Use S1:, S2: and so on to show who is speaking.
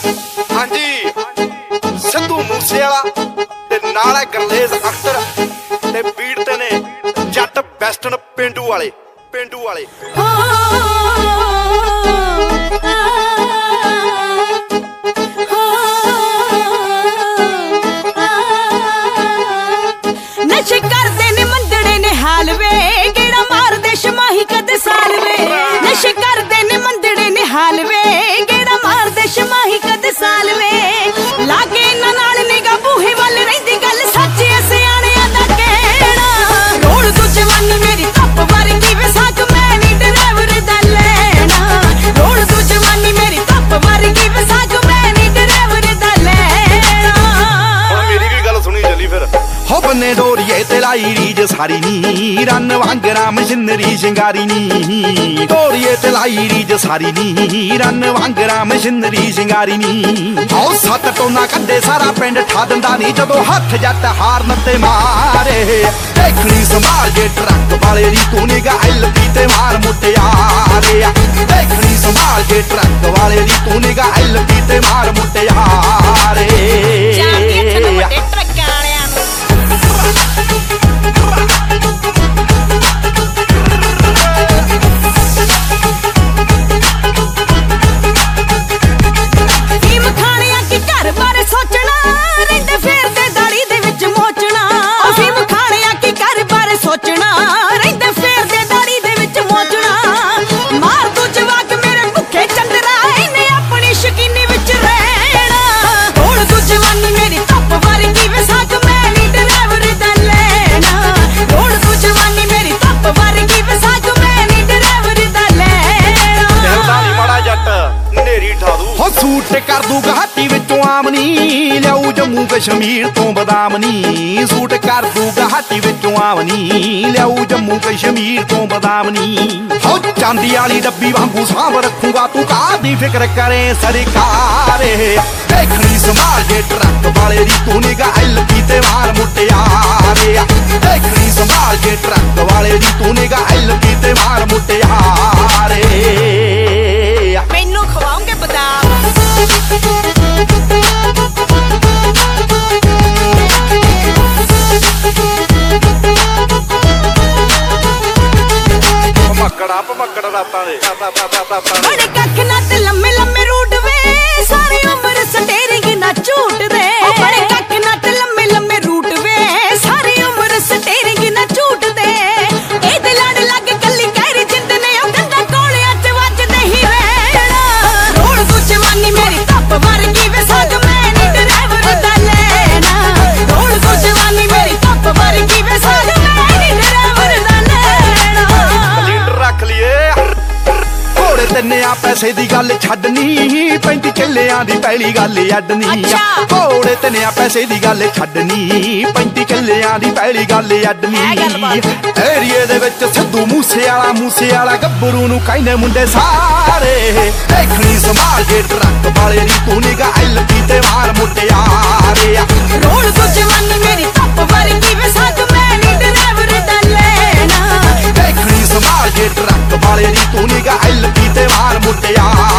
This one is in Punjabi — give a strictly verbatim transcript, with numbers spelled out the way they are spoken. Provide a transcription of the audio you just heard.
S1: ਹਾਂਜੀ ਸਿੱਧੂ ਮੂਸੇਵਾਲਾ ਤੇ ਨਾਲ ਹੈ ਗਰਲੇਜ਼ ਅਖਤਰ ਤੇ ਬੀਟ ਤੇ ਨੇ ਜੱਟ ਵੈਸਟਰਨ ਪਿੰਡੂ ਵਾਲੇ ਪਿੰਡੂ ਵਾਲੇ
S2: ਨਸ਼ੇ ਕਰਦੇ ਨੇ ਮੰਦੜੇ ਨੇ ਹਾਲ ਵੇ ਗੇੜਾ ਮਾਰਦੇ ਸ਼ਮਾਹੀ ਕਦੇ ਸਾਲ ਵੇ ਨਸ਼ੇ ਕਰਦੇ ਨੇ ਮੰਦੜੇ ਨੇ ਹਾਲ ਵੇ ਗੇੜਾ ਮਾਰਦੇ ਸ਼ਮਾਹੀ ਕਦੇ ਸਾਲ ਵੇ ਲਾਗੇ ਇਹਨਾਂ ਨਾਲ ਨਿਗਾ ਬੂਹੇ ਵੱਲ ਰਹਿੰਦੀ ਗੱਲ ਸੱਚ ਐ ਸਿਆਣਿਆਂ ਦਾ ਕਹਿਣਾ ਰੋਲ ਤੂੰ ਜਵਾਨੀ ਮੇਰੀ ਧੱਪ ਵਰਗੀ ਵੇ ਸਾਕ ਮੈਂ ਨੀ ਡਰਾਈਵਰ ਦਾ ਲੈਣਾ ਰੋਲ ਤੂੰ ਜਵਾਨੀ ਮੇਰੀ ਧੱਪ ਵਰਗੀ ਵੇ ਸਾਕ ਮੈਂ ਨੀ ਡਰਾਈਵਰ ਦਾ ਲੈਣਾ
S1: ਮੇਰੀ ਵੀ ਗੱਲ ਸੁਣੀ ਚੱਲੀ ਫਿਰ
S3: ਹੋ ਬੰਨੇ ਡੋਰੀਏ ਤੇ ਲਾਈ ਰੀਜ ਸਾਰੀ ਨੀ ਰੰਨ ਵਾਂਗਰਾ ਮਸ਼ੀਨਰੀ ਸ਼ਿੰਗਾਰੀ ਨੀ ਡੋਰੀਏ ਤੇ ਲਾਈ ਰੀਜ ਸਾਰੀ ਨੀ ਰੰਨ ਵਾਂਗਰਾ ਮਸ਼ੀਨਰੀ ਸ਼ਿੰਗਾਰੀ ਨੀ ਹੋ ਸੱਤ ਟੋਨਾ ਕੱਢੇ ਸਾਰਾ ਪਿੰਡ ਠਾ ਦਿੰਦਾ ਨੀ ਜਦੋਂ ਹੱਥ ਜੱਟ ਹਾਰਨ ਤੇ ਮਾਰੇ ਦੇਖਣੀ ਸੰਭਾਲ ਜੇ ਟਰੱਕ ਵਾਲੇ ਦੀ ਤੂੰ ਨਿਗਾ ਐਲਪੀ ਤੇ ਮਾਰ ਮੁੱਟਿਆਰੇ ਦੇਖਣੀ ਸੰਭਾਲ ਜੇ ਟਰੱਕ ਵਾਲੇ ਦੀ ਤੂੰ ਨਿਗਾ ਐਲਪੀ ਤੇ ਮਾਰ ਮੁੱਟਿਆਰੇ ਸੂਟ ਕਰ ਦੂ ਗਾਟੀ ਵਿੱਚੋਂ ਆਮਨੀ ਲਿਆਊ ਜੰਮੂ ਕਸ਼ਮੀਰ ਤੋਂ ਬਦਾਮਨੀ ਸੂਟ ਕਰ ਦੂ ਗਾਟੀ ਵਿੱਚੋਂ ਆਮਨੀ ਲਿਆਊ ਜੰਮੂ ਕਸ਼ਮੀਰ ਤੋਂ ਬਦਾਮਨੀ ਹੋ ਚਾਂਦੀ ਵਾਲੀ ਡੱਬੀ ਵਾਂਗੂ ਸਾਂਭ ਰੱਖੂਗਾ ਤੂੰ ਕਾਹਦੀ ਫਿਕਰ ਕਰੇ ਸਰਕਾਰੇ ਦੇਖਣੀ ਸੰਭਾਲ ਜੇ ਟਰੱਕ ਵਾਲੇ ਦੀ ਤੂੰ ਨਿਗਾ ਐਲਪੀ ਤੇ ਮਾਰ ਮੁੱਟਿਆਰੇ ਦੇਖਣੀ ਸੰਭਾਲ ਜੇ ਟਰੱਕ ਵਾਲੇ ਦੀ ਤੂੰ ਨਿਗਾ ਐਲਪੀ ਤੇ ਮਾਰ ਮੁੱਟਿਆਰੇ
S2: ਮੈਨੂੰ ਖਵਾਉਂਗੇ ਬਦਾਮ
S1: ਭਮੱਕੜਾ ਭਮੱਕੜਾ ਰਾਤਾਂ ਦੇ
S2: ਬੜੇ ਕੱਖ ਨਾ ਤੇ ਲੰਮੇ ਲੰਮੇ ਰੂਟ ਵੇ ਸਾਰੀ ਉਮਰ ਸਟੇਰਿੰਗ ਨਾ ਝੂਟ ਦੇ ਬੜੇ ਕੱਖ ਨਾ ਤੇ ਲੰਮੇ ਲੰਮੇ ਰੂਟ ਵੇ ਸਾਰੀ ਉਮਰ ਸਟੇਰਿੰਗ ਨਾ ਝੂਟ ਦੇ ਇਹਦੇ ਲੜ ਲੱਗ ਕੱਲੀ ਕਹਿਰੀ ਜਿੰਦ ਨੇ ਉਹ ਗੰਦਾ ਕੋਲਿਆਂ ਚ ਵੱਜਦੇ ਹੀ ਰਹਿਣਾ ਰੋਲ ਤੂੰ ਜਵਾਨੀ ਮੇਰੀ ਧੱਪ ਵਰਗੀ ਵੇ ਸਾਗ ਮੈਂ ਨੀ ਡਰਾਈਵਰ ਦਾ ਲੈਣਾ ਰੋਲ ਤੂੰ ਜਵਾਨੀ ਮੇਰੀ ਧੱਪ ਵਰਗੀ ਵੇ ਸਾਗ ਮੈਂ ਨੀ ਡਰਾਈਵਰ ਦਾ ਲੈਣਾ
S1: ਲੀਡਰ ਰੱਖ ਲਈਏ
S3: ਘੋੜੇ ਤਿੰਨਿਆਂ ਪੈਸੇ ਦੀ ਗੱਲ ਛੱਡਣੀ ਪੈਂਤੀ ਕਿੱਲਿਆਂ ਦੀ ਪਹਿਲੀ ਗੱਲ ਅੱਡਣੀ ਘੋੜੇ ਤਿੰਨਿਆਂ ਪੈਸੇ ਦੀ ਗੱਲ ਛੱਡਣੀ ਪੈਂਤੀ ਕਿੱਲਿਆਂ ਦੀ ਪਹਿਲੀ ਗੱਲ ਅੱਡਣੀ ਏਰੀਏ ਦੇ ਵਿੱਚ ਸਿੱਧੂ ਮੂਸੇਵਾਲਾ ਮੂਸੇਵਾਲਾ ਗੱਭਰੂ ਨੂੰ ਕਹਿੰਦੇ ਮੁੰਡੇ ਸਾਰੇ ਦੇਖਣੀ ਸੰਭਾਲ ਜੇ ਟਰੱਕ ਵਾਲੇ ਦੀ ਤੂੰ ਨਿਗਾ ਐਲਪੀ ਤੇ ਮਾਰ ਮੁੱਟਿਆਰੇ
S2: ਰੋਲ ਤੂੰ ਜਵਾਨੀ ਮੇਰੀ ਧੱਪ ਵਰਗੀ ਵੇ ਸਾਗ ਮੈਂ ਨੀ ਡਰਾਈਵਰ ਦਾ ਲੈਣਾ
S3: ਦੇਖਣੀ ਸੰਭਾਲ ਜੇ ਟਰੱਕ ਵਾਲੇ ਦੀ ਤੂੰ ਨਿਗਾ ਐਲਪੀ ਤੇ ਮਾਰ ਮੁੱਟਿਆਰੇ